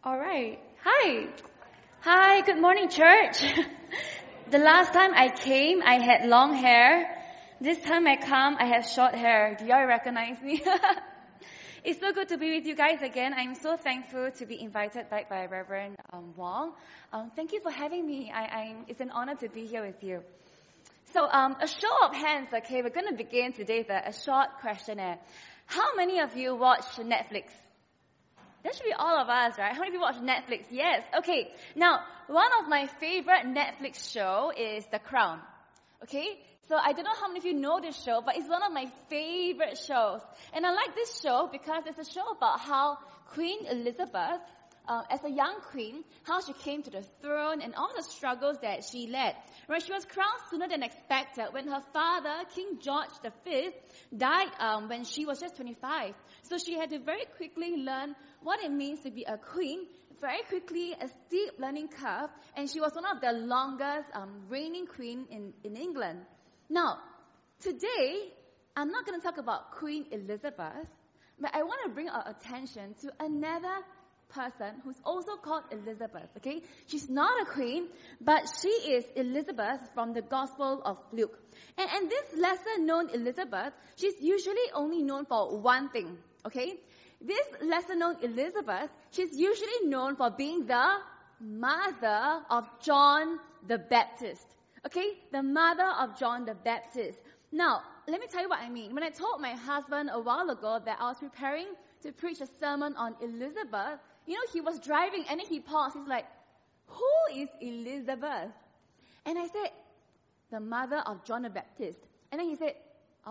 All right. Hi. Hi, good morning, church. The last time I came, I had long hair. This time I come, I have short hair. Do y'all recognize me? It's so good to be with you guys again. I'm so thankful to be invited back by Reverend Wong. Thank you for having me. It's an honor to be here with you. So, a show of hands, okay? We're going to begin today with a short questionnaire. How many of you watch Netflix? That should be all of us, right? How many people watch Netflix? Yes. Okay. Now, one of my favorite Netflix show is The Crown. Okay? So I don't know how many of you know this show, but it's one of my favorite shows. And I like this show because it's a show about how Queen Elizabeth, as a young queen, how she came to the throne and all the struggles that she led. Right? She was crowned sooner than expected when her father, King George V, died when she was just 25. So she had to very quickly learn what it means to be a queen, very quickly, a steep learning curve, and she was one of the longest reigning queen in England. Now, today, I'm not going to talk about Queen Elizabeth, but I want to bring our attention to another person who's also called Elizabeth, okay? She's not a queen, but she is Elizabeth from the Gospel of Luke. And this lesser-known Elizabeth, she's usually only known for one thing, okay? This lesser-known Elizabeth, she's usually known for being the mother of John the Baptist. Okay? The mother of John the Baptist. Now, let me tell you what I mean. When I told my husband a while ago that I was preparing to preach a sermon on Elizabeth, he was driving and then he paused. He's like, who is Elizabeth? And I said, the mother of John the Baptist. And then he said,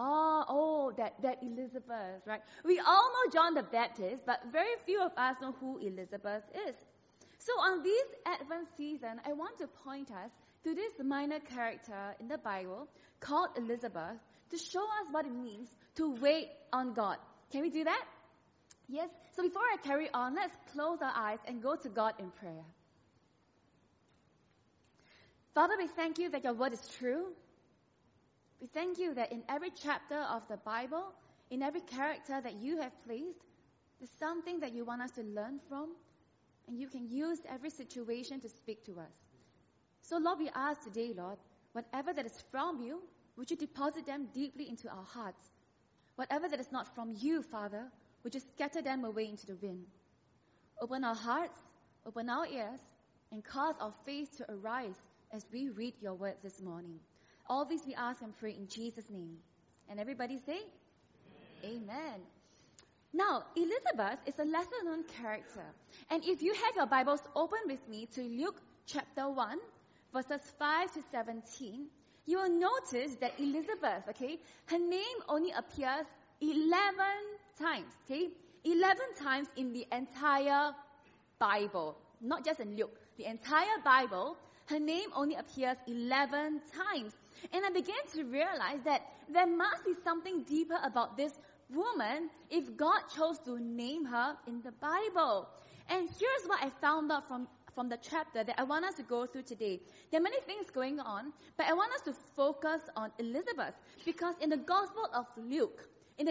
that Elizabeth, right? We all know John the Baptist, but very few of us know who Elizabeth is. So on this Advent season, I want to point us to this minor character in the Bible called Elizabeth to show us what it means to wait on God. Can we do that? Yes? So before I carry on, let's close our eyes and go to God in prayer. Father, we thank you that your word is true. We thank you that in every chapter of the Bible, in every character that you have placed, there's something that you want us to learn from, and you can use every situation to speak to us. So, Lord, we ask today, Lord, whatever that is from you, would you deposit them deeply into our hearts? Whatever that is not from you, Father, would you scatter them away into the wind? Open our hearts, open our ears, and cause our faith to arise as we read your word this morning. All these we ask and pray in Jesus' name. And everybody say, Amen. Now, Elizabeth is a lesser-known character. And if you have your Bibles open with me to Luke chapter 1, verses 5 to 17, you will notice that Elizabeth, okay, her name only appears 11 times, okay? 11 times in the entire Bible, not just in Luke. The entire Bible, her name only appears 11 times. And I began to realize that there must be something deeper about this woman if God chose to name her in the Bible. And here's what I found out from the chapter that I want us to go through today. There are many things going on, but I want us to focus on Elizabeth because in the Gospel of Luke,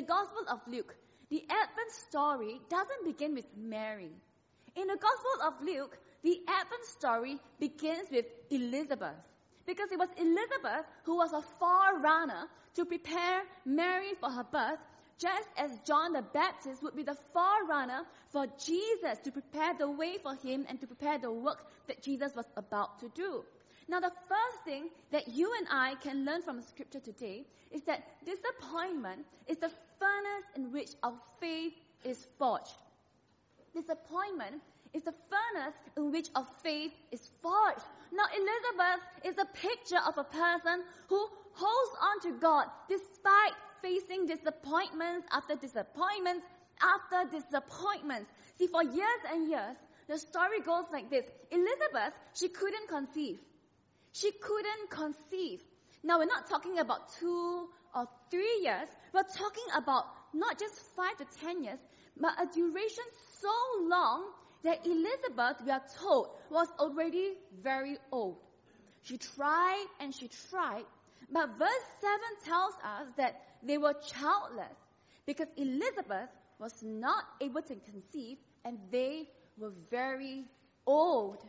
the Advent story doesn't begin with Mary. In the Gospel of Luke, the Advent story begins with Elizabeth. Because it was Elizabeth who was a forerunner to prepare Mary for her birth, just as John the Baptist would be the forerunner for Jesus to prepare the way for him and to prepare the work that Jesus was about to do. Now, the first thing that you and I can learn from Scripture today is that disappointment is the furnace in which our faith is forged. Disappointment is the furnace in which our faith is forged. Now, Elizabeth is a picture of a person who holds on to God despite facing disappointments after disappointments after disappointments. See, for years and years, the story goes like this. Elizabeth, she couldn't conceive. She couldn't conceive. Now, we're not talking about 2 or 3 years. We're talking about not just 5 to 10 years, but a duration so long that Elizabeth, we are told, was already very old. She tried and she tried, but verse 7 tells us that they were childless because Elizabeth was not able to conceive and they were very old.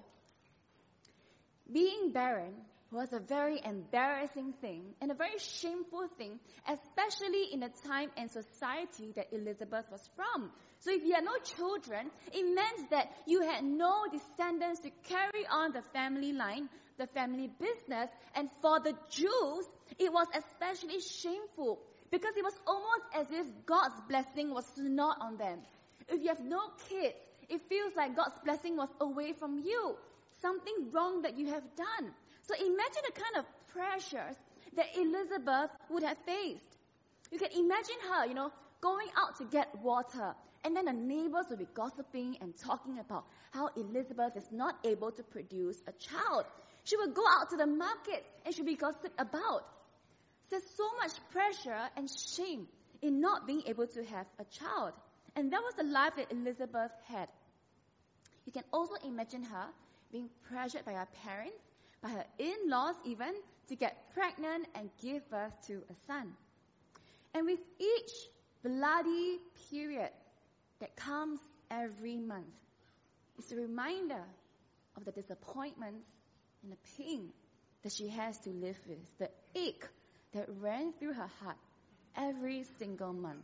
Being barren was a very embarrassing thing and a very shameful thing, especially in the time and society that Elizabeth was from. So if you had no children, it meant that you had no descendants to carry on the family line, the family business, and for the Jews, it was especially shameful because it was almost as if God's blessing was not on them. If you have no kids, it feels like God's blessing was away from you. Something wrong that you have done. So imagine the kind of pressures that Elizabeth would have faced. You can imagine her, going out to get water. And then the neighbors would be gossiping and talking about how Elizabeth is not able to produce a child. She would go out to the market and she'd be gossiped about. There's so much pressure and shame in not being able to have a child. And that was the life that Elizabeth had. You can also imagine her being pressured by her parents, by her in-laws even, to get pregnant and give birth to a son. And with each bloody period that comes every month, it's a reminder of the disappointments and the pain that she has to live with, the ache that ran through her heart every single month.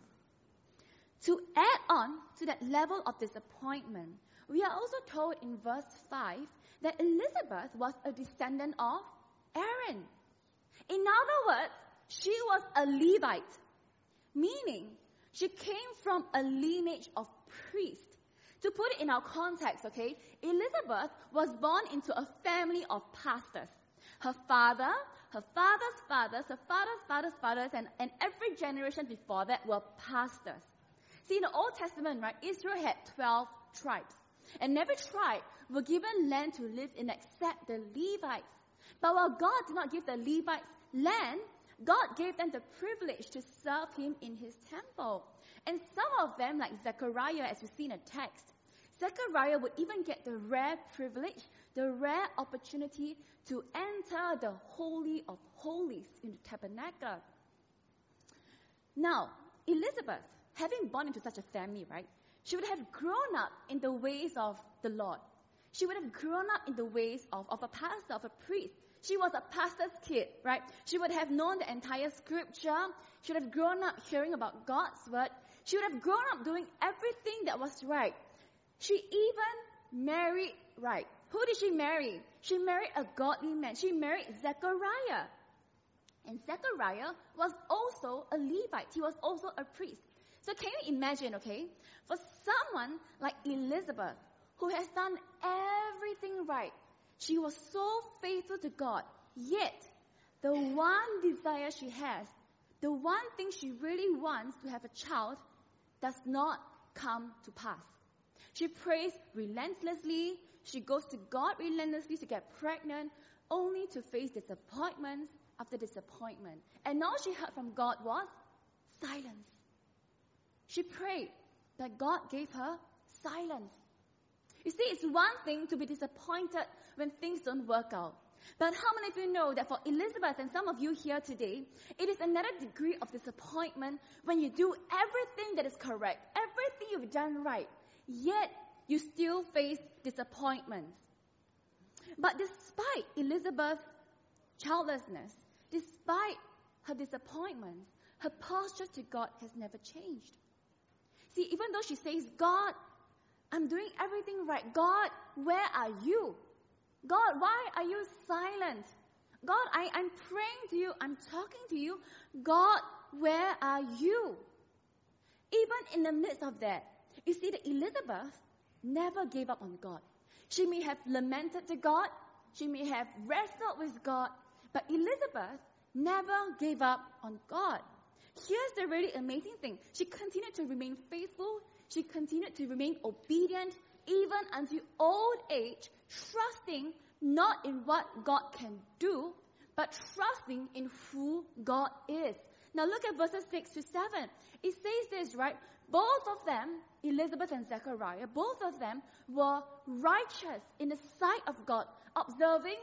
To add on to that level of disappointment, we are also told in verse 5 that Elizabeth was a descendant of Aaron. In other words, she was a Levite, meaning she came from a lineage of priests. To put it in our context, okay, Elizabeth was born into a family of pastors. Her father, her father's fathers, her father's father's fathers, and every generation before that were pastors. See, in the Old Testament, right, Israel had 12 tribes. And every tribe were given land to live in except the Levites. But while God did not give the Levites land, God gave them the privilege to serve him in his temple. And some of them, like Zechariah, as we see in the text, Zechariah would even get the rare privilege, the rare opportunity to enter the Holy of Holies in the tabernacle. Now, Elizabeth, having born into such a family, right, she would have grown up in the ways of the Lord. She would have grown up in the ways of a pastor, of a priest. She was a pastor's kid, right? She would have known the entire scripture. She would have grown up hearing about God's word. She would have grown up doing everything that was right. She even married right. Who did she marry? She married a godly man. She married Zechariah. And Zechariah was also a Levite. He was also a priest. So can you imagine, okay, for someone like Elizabeth, who has done everything right, she was so faithful to God, yet the one desire she has, the one thing she really wants to have a child, does not come to pass. She prays relentlessly, she goes to God relentlessly to get pregnant, only to face disappointment after disappointment. And all she heard from God was silence. She prayed, but God gave her silence. You see, it's one thing to be disappointed when things don't work out. But how many of you know that for Elizabeth and some of you here today, it is another degree of disappointment when you do everything that is correct, everything you've done right, yet you still face disappointments. But despite Elizabeth's childlessness, despite her disappointments, her posture to God has never changed. See, even though she says, God, I'm doing everything right. God, where are you? God, why are you silent? God, I'm praying to you. I'm talking to you. God, where are you? Even in the midst of that, you see that Elizabeth never gave up on God. She may have lamented to God. She may have wrestled with God. But Elizabeth never gave up on God. Here's the really amazing thing. She continued to remain faithful. She continued to remain obedient even until old age, trusting not in what God can do, but trusting in who God is. Now look at verses 6 to 7. It says this, right? Both of them, Elizabeth and Zechariah, both of them were righteous in the sight of God, observing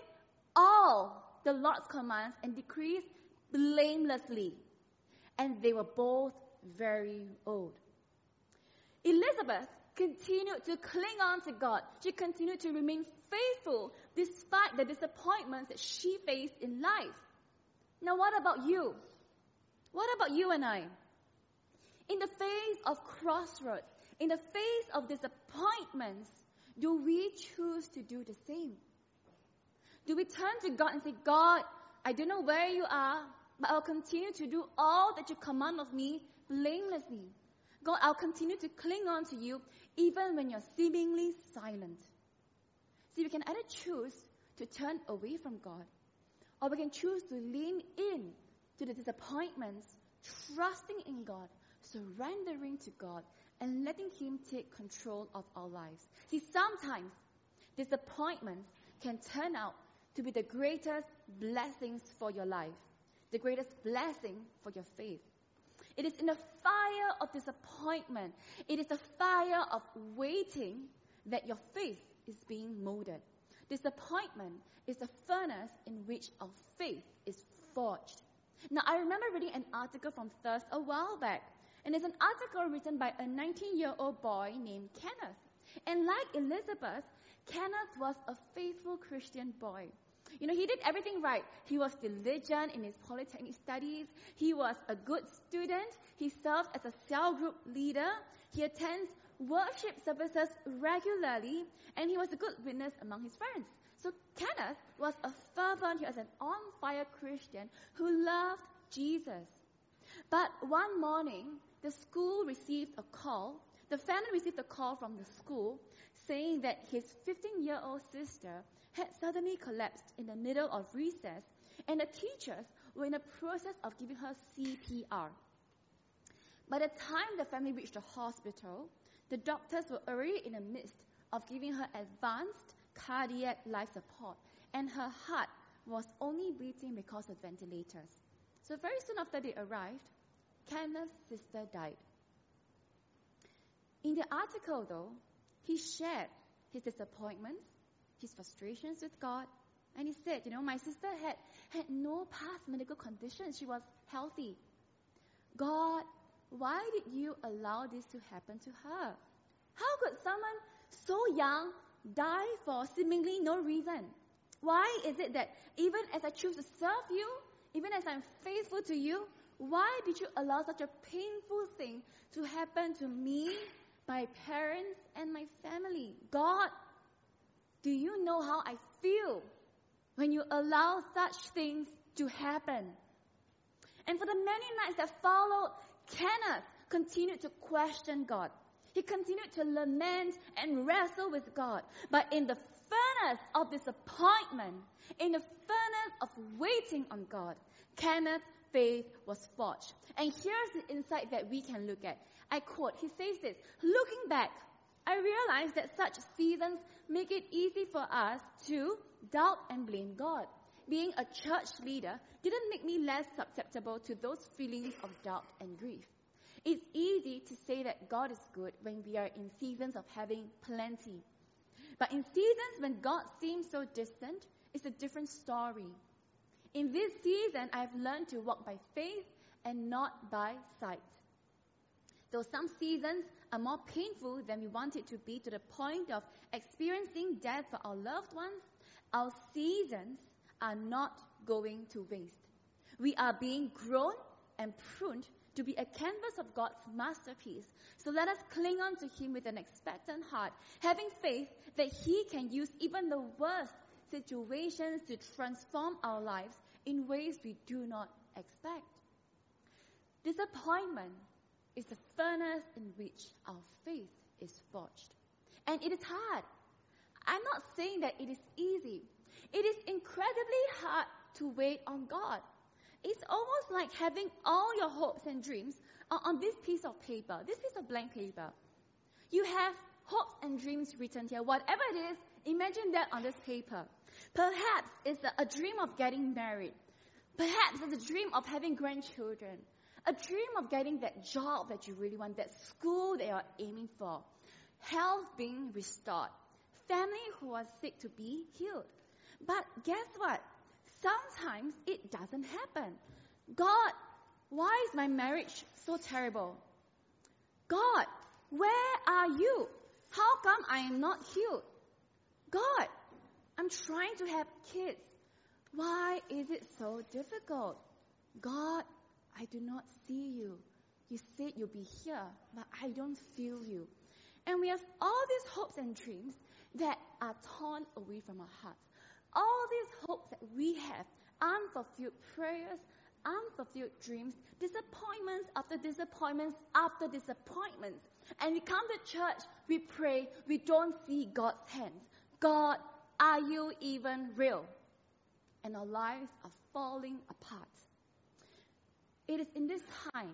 all the Lord's commands and decrees blamelessly. And they were both very old. Elizabeth continued to cling on to God. She continued to remain faithful despite the disappointments that she faced in life. Now, what about you? What about you and I? In the face of crossroads, in the face of disappointments, do we choose to do the same? Do we turn to God and say, God, I don't know where you are, but I'll continue to do all that you command of me blamelessly. God, I'll continue to cling on to you even when you're seemingly silent. See, we can either choose to turn away from God, or we can choose to lean in to the disappointments, trusting in God, surrendering to God, and letting Him take control of our lives. See, sometimes disappointments can turn out to be the greatest blessings for your life, the greatest blessing for your faith. It is in the fire of disappointment, it is the fire of waiting that your faith is being molded. Disappointment is the furnace in which our faith is forged. Now, I remember reading an article from Thirst a while back, and it's an article written by a 19-year-old boy named Kenneth. And like Elizabeth, Kenneth was a faithful Christian boy. You know, he did everything right. He was diligent in his polytechnic studies. He was a good student. He served as a cell group leader. He attends worship services regularly, and he was a good witness among his friends. So Kenneth was a fervent, he was an on-fire Christian who loved Jesus. But one morning, the family received a call from the school saying that his 15-year-old sister had suddenly collapsed in the middle of recess, and the teachers were in the process of giving her CPR. By the time the family reached the hospital, the doctors were already in the midst of giving her advanced cardiac life support, and her heart was only beating because of ventilators. So very soon after they arrived, Kenneth's sister died. In the article, though, he shared his disappointments, his frustrations with God, and he said, my sister had no past medical conditions. She was healthy. God, why did you allow this to happen to her? How could someone so young die for seemingly no reason? Why is it that even as I choose to serve you, even as I'm faithful to you, why did you allow such a painful thing to happen to me, my parents, and my family? God, do you know how I feel when you allow such things to happen? And for the many nights that followed, Kenneth continued to question God. He continued to lament and wrestle with God. But in the furnace of disappointment, in the furnace of waiting on God, Kenneth's faith was forged. And here's the insight that we can look at. I quote, he says this, "Looking back, I realized that such seasons make it easy for us to doubt and blame God. Being a church leader didn't make me less susceptible to those feelings of doubt and grief. It's easy to say that God is good when we are in seasons of having plenty. But in seasons when God seems so distant, it's a different story. In this season, I've learned to walk by faith and not by sight. Though some seasons are more painful than we want it to be, to the point of experiencing death for our loved ones, our seasons are not going to waste. We are being grown and pruned to be a canvas of God's masterpiece. So let us cling on to Him with an expectant heart, having faith that He can use even the worst situations to transform our lives in ways we do not expect. Disappointment is the furnace in which our faith is forged. And it is hard. I'm not saying that it is easy. It is incredibly hard to wait on God. It's almost like having all your hopes and dreams on this piece of paper, this piece of blank paper. You have hopes and dreams written here. Whatever it is, imagine that on this paper. Perhaps it's a dream of getting married. Perhaps it's a dream of having grandchildren. A dream of getting that job that you really want, that school that you're aiming for. Health being restored. Family who are sick to be healed. But guess what? Sometimes it doesn't happen. God, why is my marriage so terrible? God, where are you? How come I am not healed? God, I'm trying to have kids. Why is it so difficult? God, I do not see you. You said you'll be here, but I don't feel you. And we have all these hopes and dreams that are torn away from our hearts. All these hopes that we have, unfulfilled prayers, unfulfilled dreams, disappointments after disappointments after disappointments. And we come to church, we pray, we don't see God's hands. God, are you even real? And our lives are falling apart. It is in this time,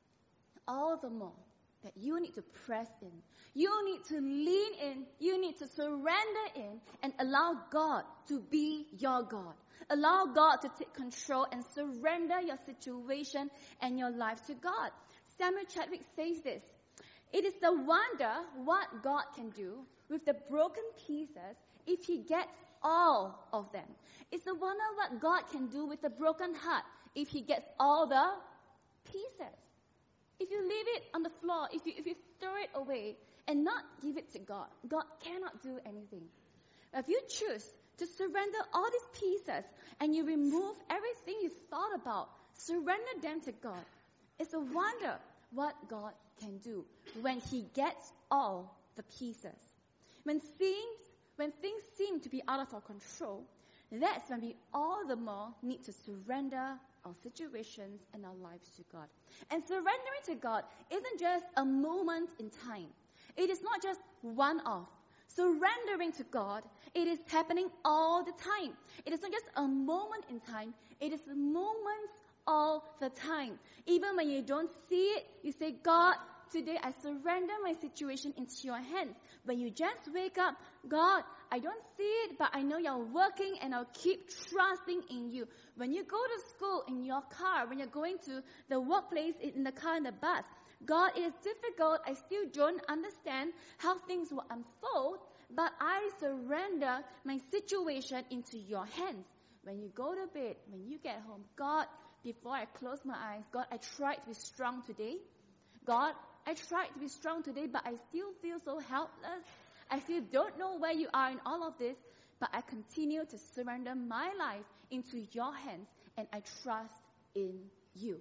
all the more, that you need to press in. You need to lean in. You need to surrender in and allow God to be your God. Allow God to take control and surrender your situation and your life to God. Samuel Chadwick says this, "It is the wonder what God can do with the broken pieces if He gets all of them. It's the wonder what God can do with the broken heart if He gets all the pieces. If you leave it on the floor, if you throw it away and not give it to God, God cannot do anything. If you choose to surrender all these pieces and you remove everything you thought about, surrender them to God, it's a wonder what God can do when He gets all the pieces. When things seem to be out of our control, that's when we all the more need to surrender our situations and our lives to God. And surrendering to God isn't just a moment in time. It is not just one-off. Surrendering to God, it is happening all the time. It is not just a moment in time. It is moments all the time. Even when you don't see it, you say, God, today I surrender my situation into your hands. When you just wake up, God, I don't see it, but I know you're working and I'll keep trusting in you. When you go to school in your car, when you're going to the workplace in the car, in the bus, God, it is difficult. I still don't understand how things will unfold, but I surrender my situation into your hands. When you go to bed, when you get home, God, before I close my eyes, God, I tried to be strong today. God, I tried to be strong today, but I still feel so helpless. I still don't know where you are in all of this, but I continue to surrender my life into your hands, and I trust in you.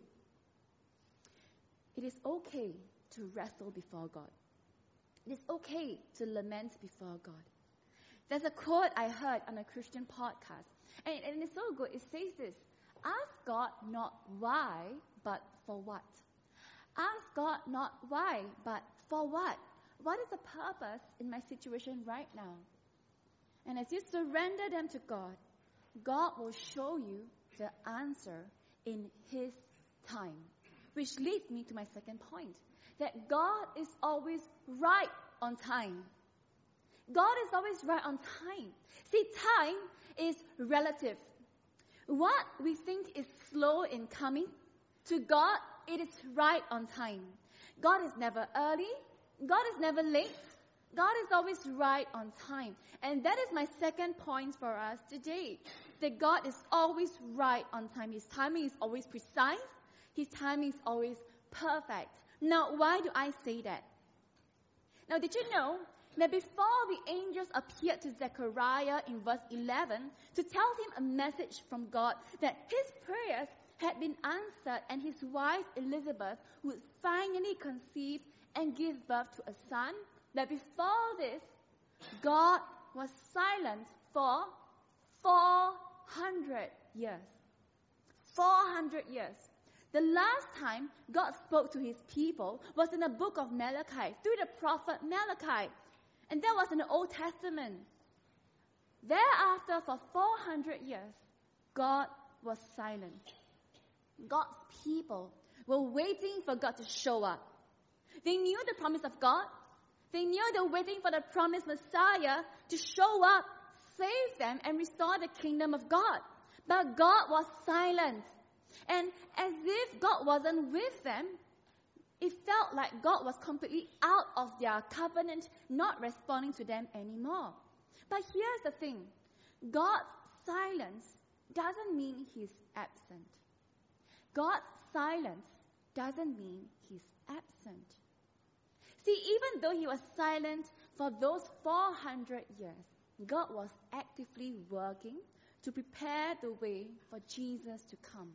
It is okay to wrestle before God. It is okay to lament before God. There's a quote I heard on a Christian podcast, and it's so good. It says this, ask God not why, but for what. Ask God not why, but for what. What is the purpose in my situation right now? And as you surrender them to God, God will show you the answer in His time. Which leads me to my second point, that God is always right on time. God is always right on time. See, time is relative. What we think is slow in coming, to God, it is right on time. God is never early. God is never late. God is always right on time. And that is my second point for us today, that God is always right on time. His timing is always precise. His timing is always perfect. Now, why do I say that? Now, did you know that before the angels appeared to Zechariah in verse 11 to tell him a message from God that his prayers had been answered and his wife Elizabeth would finally conceive and give birth to a son, that before this, God was silent for 400 years. 400 years. The last time God spoke to His people was in the book of Malachi, through the prophet Malachi. And that was in the Old Testament. Thereafter, for 400 years, God was silent. God's people were waiting for God to show up. They knew the promise of God. They knew they were waiting for the promised Messiah to show up, save them, and restore the kingdom of God. But God was silent. And as if God wasn't with them, it felt like God was completely out of their covenant, not responding to them anymore. But here's the thing. God's silence doesn't mean He's absent. God's silence doesn't mean He's absent. See, even though He was silent For those 400 years, God was actively working to prepare the way for Jesus to come.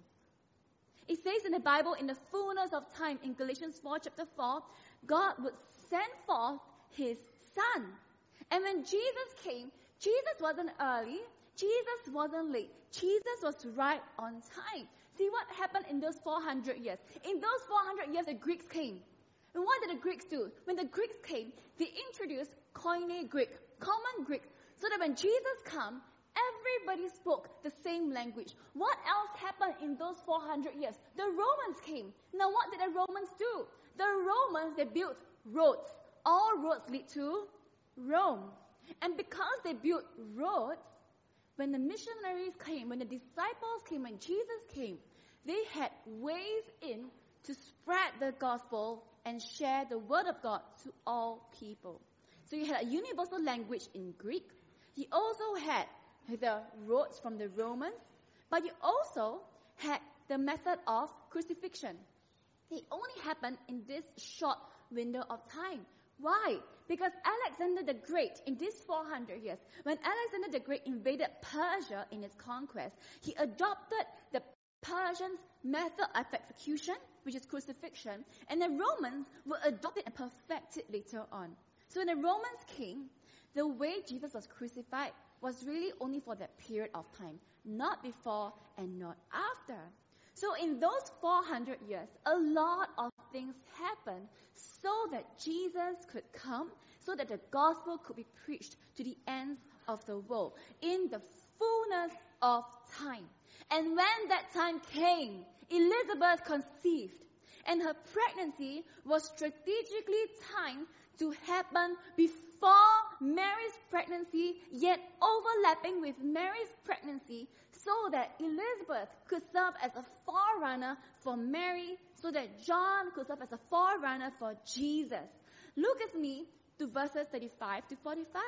It says in the Bible, in the fullness of time, in Galatians 4, chapter 4, God would send forth His Son. And when Jesus came, Jesus wasn't early, Jesus wasn't late. Jesus was right on time. See what happened in those 400 years. In those 400 years, the Greeks came. And what did the Greeks do? When the Greeks came, they introduced Koine Greek, common Greek, so that when Jesus came, everybody spoke the same language. What else happened in those 400 years? The Romans came. Now what did the Romans do? The Romans, they built roads. All roads lead to Rome. And because they built roads, when the missionaries came, when the disciples came, when Jesus came, they had ways in to spread the gospel and share the word of God to all people. So you had a universal language in Greek. You also had the roads from the Romans, but you also had the method of crucifixion. It only happened in this short window of time. Why? Because Alexander the Great, in these 400 years, when Alexander the Great invaded Persia in his conquest, he adopted the Persians' method of execution, which is crucifixion, and the Romans will adopt it and perfect it later on. So when the Romans came, the way Jesus was crucified was really only for that period of time, not before and not after. So in those 400 years, a lot of things happened so that Jesus could come, so that the gospel could be preached to the ends of the world in the fullness of time. And when that time came, Elizabeth conceived, and her pregnancy was strategically timed to happen before Mary's pregnancy, yet overlapping with Mary's pregnancy, so that Elizabeth could serve as a forerunner for Mary, so that John could serve as a forerunner for Jesus. Look with me to verses 35 to 45.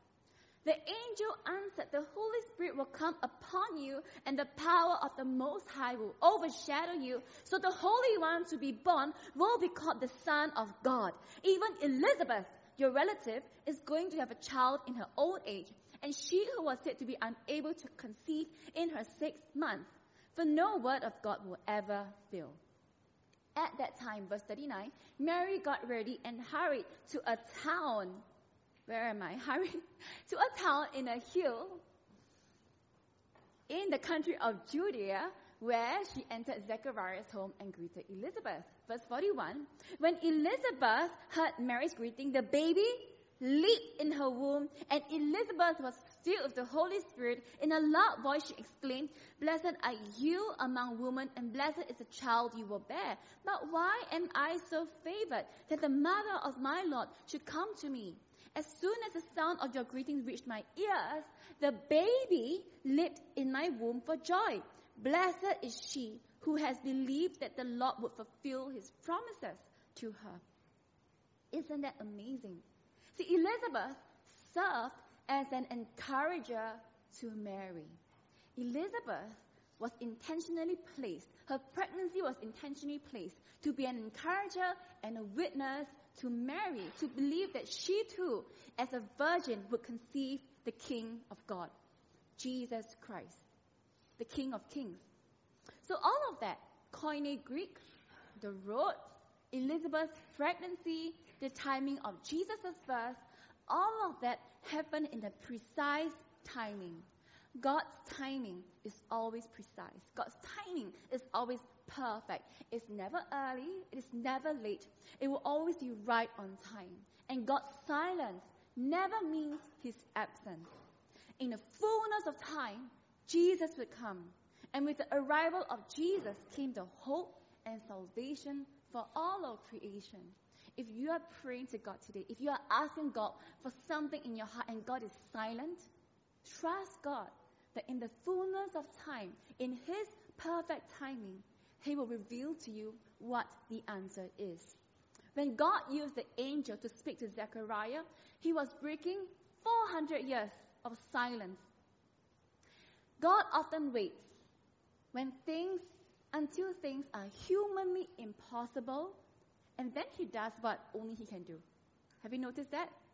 The angel answered, "The Holy Spirit will come upon you, and the power of the Most High will overshadow you. So the Holy One to be born will be called the Son of God. Even Elizabeth, your relative, is going to have a child in her old age, and she who was said to be unable to conceive in her 6th month. For no word of God will ever fail." At that time, verse 39, Mary got ready and hurried to a town. Where am I? Hurried to a town in a hill in the country of Judea, where she entered Zechariah's home and greeted Elizabeth. Verse 41, when Elizabeth heard Mary's greeting, the baby leaped in her womb, and Elizabeth was filled with the Holy Spirit. In a loud voice she exclaimed, "Blessed are you among women, and blessed is the child you will bear. But why am I so favored that the mother of my Lord should come to me? As soon as the sound of your greetings reached my ears, the baby leaped in my womb for joy. Blessed is she who has believed that the Lord would fulfill his promises to her." Isn't that amazing? See, Elizabeth served as an encourager to Mary. Elizabeth was intentionally placed, her pregnancy was intentionally placed to be an encourager and a witness to Mary, to believe that she too, as a virgin, would conceive the King of God, Jesus Christ, the King of Kings. So all of that, Koine Greek, the road, Elizabeth's pregnancy, the timing of Jesus' birth, all of that happened in a precise timing. God's timing is always precise. God's timing is always perfect. It's never early. It is never late. It will always be right on time. And God's silence never means his absence. In the fullness of time, Jesus would come. And with the arrival of Jesus came the hope and salvation for all of creation. If you are praying to God today, if you are asking God for something in your heart and God is silent, trust God that in the fullness of time, in his perfect timing, he will reveal to you what the answer is. When God used the angel to speak to Zechariah, he was breaking 400 years of silence. God often waits until things are humanly impossible, and then he does what only he can do. Have you noticed that?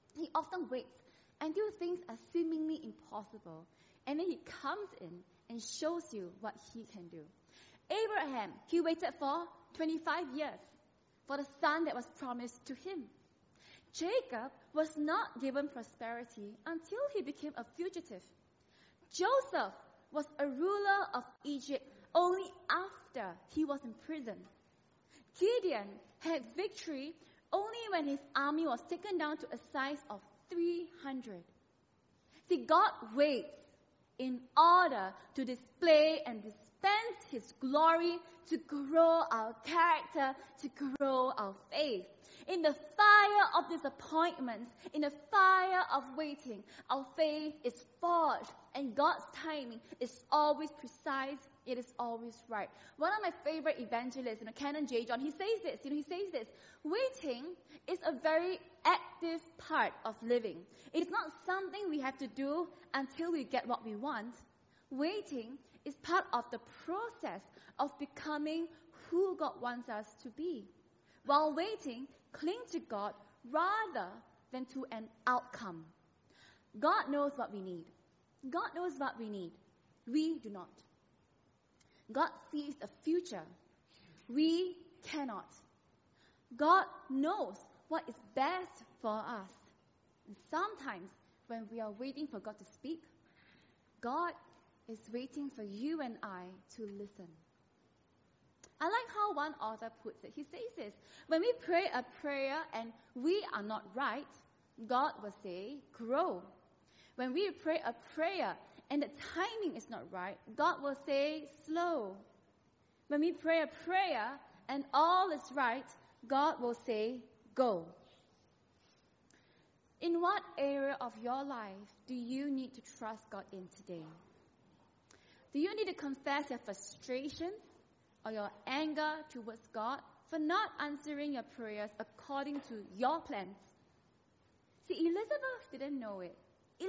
He often waits until things are seemingly impossible. And then he comes in and shows you what he can do. Abraham, he waited for 25 years for the son that was promised to him. Jacob was not given prosperity until he became a fugitive. Joseph was a ruler of Egypt only after he was in prison. Gideon had victory only when his army was taken down to a size of 300. See, God waits in order to display and dispense his glory, to grow our character, to grow our faith. In the fire of disappointments, in the fire of waiting, our faith is forged, and God's timing is always precise. It is always right. One of my favorite evangelists, Canon J. John, he says this, waiting is a very active part of living. It's not something we have to do until we get what we want. Waiting is part of the process of becoming who God wants us to be. While waiting, cling to God rather than to an outcome. God knows what we need. God knows what we need. We do not. God sees the future. We cannot. God knows what is best for us. And sometimes when we are waiting for God to speak, God is waiting for you and I to listen. I like how one author puts it. He says this, when we pray a prayer and we are not right, God will say, grow. When we pray a prayer and the timing is not right, God will say, slow. When we pray a prayer and all is right, God will say, go. In what area of your life do you need to trust God in today? Do you need to confess your frustration or your anger towards God for not answering your prayers according to your plans? See, Elizabeth didn't know it.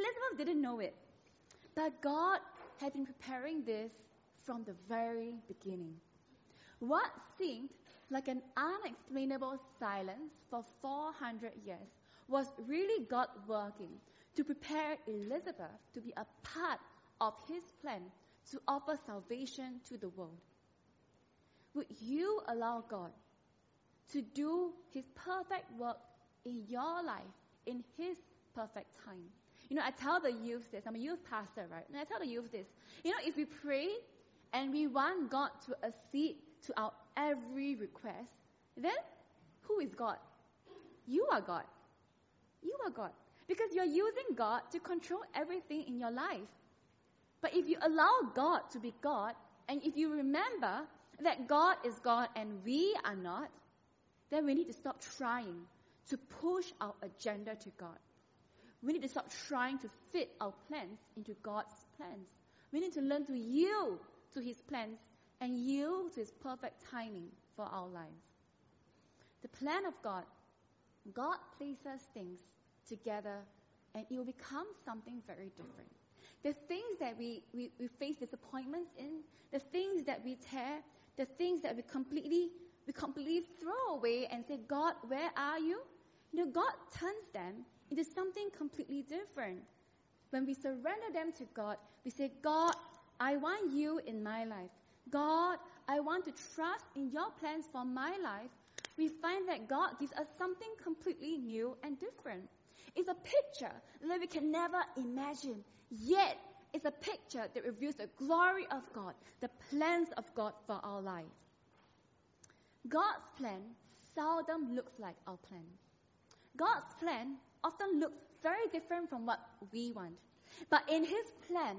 But God had been preparing this from the very beginning. What seemed like an unexplainable silence for 400 years was really God working to prepare Elizabeth to be a part of his plan to offer salvation to the world. Would you allow God to do his perfect work in your life in his perfect time? I tell the youth this. I'm a youth pastor, right? And I tell the youth this. If we pray and we want God to accede to our every request, then who is God? You are God. You are God. Because you're using God to control everything in your life. But if you allow God to be God, and if you remember that God is God and we are not, then we need to stop trying to push our agenda to God. We need to stop trying to fit our plans into God's plans. We need to learn to yield to his plans and yield to his perfect timing for our lives. The plan of God places things together and it will become something very different. The things that we face disappointments in, the things that we tear, the things that we completely throw away and say, God, where are you? God turns them into something completely different. When we surrender them to God, we say, God, I want you in my life. God, I want to trust in your plans for my life. We find that God gives us something completely new and different. It's a picture that we can never imagine. Yet, it's a picture that reveals the glory of God, the plans of God for our life. God's plan seldom looks like our plan. God's plan often looks very different from what we want. But in his plan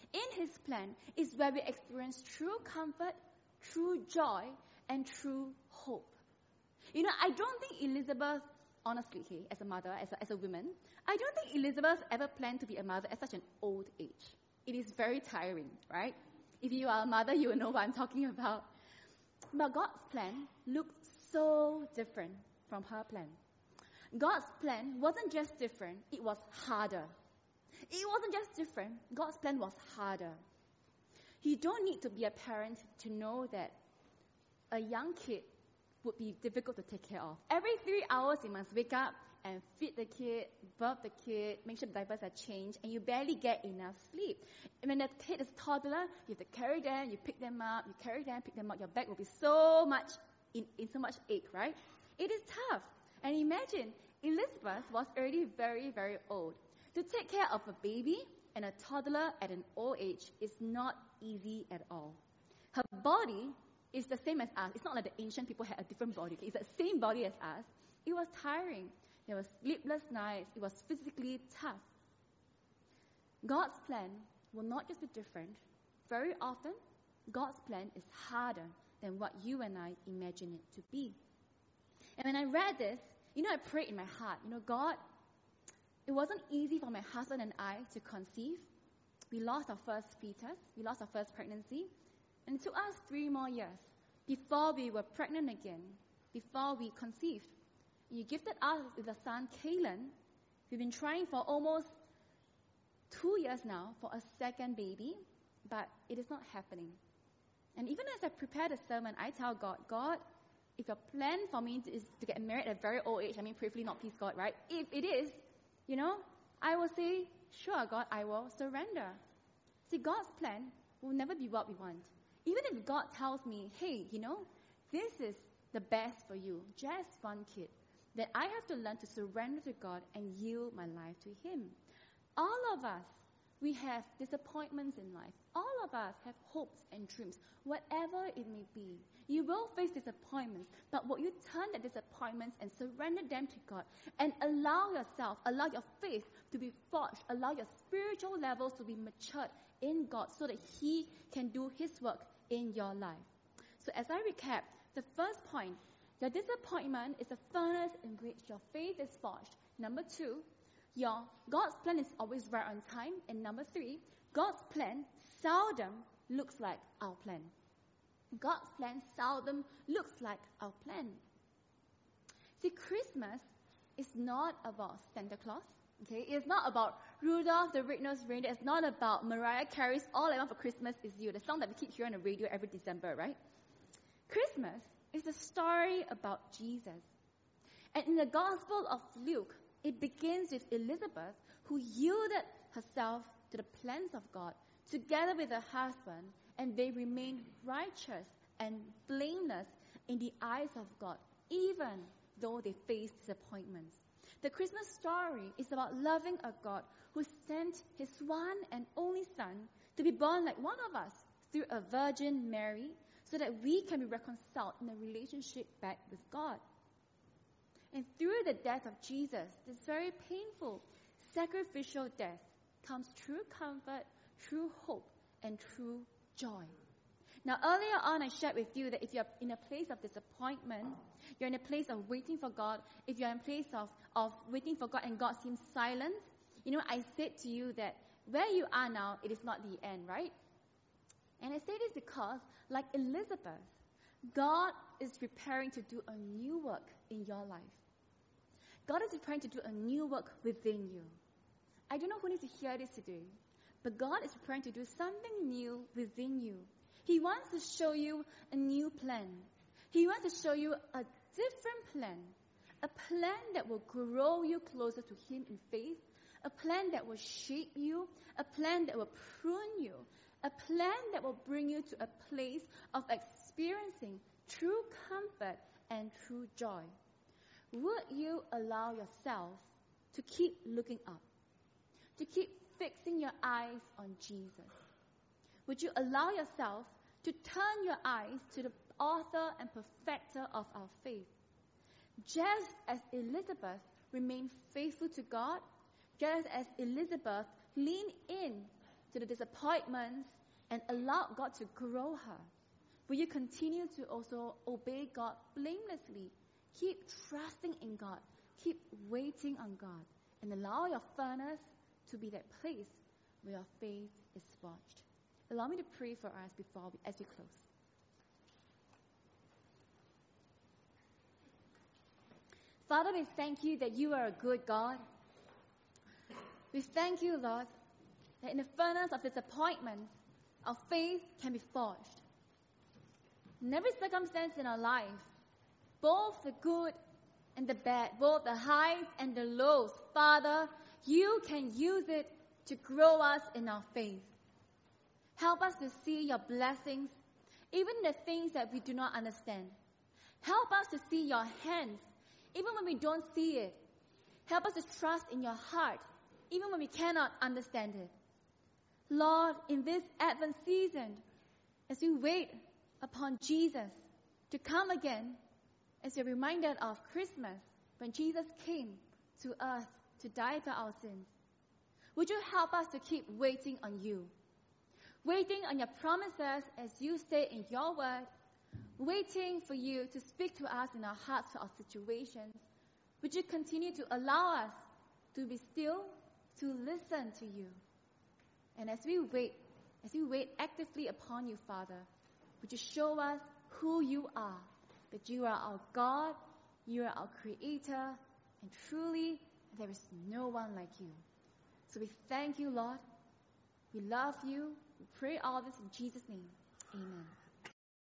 is where we experience true comfort, true joy, and true hope. I don't think Elizabeth, honestly, as a mother, as a woman, I don't think Elizabeth ever planned to be a mother at such an old age. It is very tiring, right? If you are a mother, you will know what I'm talking about. But God's plan looked so different from her plan. God's plan wasn't just different, it was harder. It wasn't just different, God's plan was harder. You don't need to be a parent to know that a young kid would be difficult to take care of. Every 3 hours, you must wake up and feed the kid, burp the kid, make sure the diapers are changed, and you barely get enough sleep. And when the kid is toddler, you have to carry them, you pick them up, you carry them, pick them up. Your back will be so much, in so much ache, right? It is tough. And imagine, Elizabeth was already very, very old. To take care of a baby and a toddler at an old age is not easy at all. Her body is the same as us. It's not like the ancient people had a different body. It's the same body as us. It was tiring. There were sleepless nights. It was physically tough. God's plan will not just be different. Very often, God's plan is harder than what you and I imagine it to be. And when I read this, I prayed in my heart, God, it wasn't easy for my husband and I to conceive. We lost our first fetus. We lost our first pregnancy. And it took us 3 more years before we were pregnant again, before we conceived. You gifted us with a son, Kalen. We've been trying for almost 2 years now for a second baby, but it is not happening. And even as I prepare the sermon, I tell God, God, if your plan for me is to get married at a very old age, prayerfully not please God, right? If it is, I will say, sure, God, I will surrender. See, God's plan will never be what we want. Even if God tells me, hey, this is the best for you, just one kid, then I have to learn to surrender to God and yield my life to Him. All of us, we have disappointments in life. All of us have hopes and dreams, whatever it may be. You will face disappointments, but will you turn the disappointments and surrender them to God and allow your faith to be forged, allow your spiritual levels to be matured in God so that He can do His work in your life. So as I recap, the first point, your disappointment is a furnace in which your faith is forged. Number 2, God's plan is always right on time. And number 3, God's plan seldom looks like our plan. God's plan seldom looks like our plan. See, Christmas is not about Santa Claus. Okay, it's not about Rudolph the Red-Nosed Reindeer. It's not about Mariah Carey's All I Want for Christmas Is You, the song that we keep hearing on the radio every December, right? Christmas is a story about Jesus. And in the Gospel of Luke, it begins with Elizabeth, who yielded herself to the plans of God together with her husband, and they remained righteous and blameless in the eyes of God, even though they faced disappointments. The Christmas story is about loving a God who sent His one and only Son to be born like one of us through a Virgin Mary so that we can be reconciled in a relationship back with God. And through the death of Jesus, this very painful, sacrificial death, comes true comfort, true hope, and true joy. Now, earlier on, I shared with you that if you're in a place of disappointment, you're in a place of waiting for God, if you're in a place of waiting for God and God seems silent, I said to you that where you are now, it is not the end, right? And I say this because, like Elizabeth, God is preparing to do a new work in your life. God is preparing to do a new work within you. I don't know who needs to hear this today, but God is preparing to do something new within you. He wants to show you a new plan. He wants to show you a different plan. A plan that will grow you closer to Him in faith. A plan that will shape you. A plan that will prune you. A plan that will bring you to a place of experiencing true comfort and true joy. Would you allow yourself to keep looking up? To keep fixing your eyes on Jesus? Would you allow yourself to turn your eyes to the author and perfecter of our faith? Just as Elizabeth remained faithful to God, just as Elizabeth leaned in to the disappointments and allowed God to grow her, will you continue to also obey God blamelessly? Keep trusting in God. Keep waiting on God. And allow your furnace to be that place where your faith is forged. Allow me to pray for us as we close. Father, we thank you that you are a good God. We thank you, Lord, that in the furnace of disappointment, our faith can be forged. In every circumstance in our life, both the good and the bad, both the highs and the lows. Father, you can use it to grow us in our faith. Help us to see your blessings, even the things that we do not understand. Help us to see your hands, even when we don't see it. Help us to trust in your heart, even when we cannot understand it. Lord, in this Advent season, as we wait upon Jesus to come again, as we're reminded of Christmas, when Jesus came to earth to die for our sins, would you help us to keep waiting on you? Waiting on your promises as you say in your word, waiting for you to speak to us in our hearts for our situations. Would you continue to allow us to be still, to listen to you? And as we wait actively upon you, Father, would you show us who you are, that you are our God, you are our Creator, and truly there is no one like you. So we thank you, Lord. We love you. We pray all this in Jesus' name. Amen.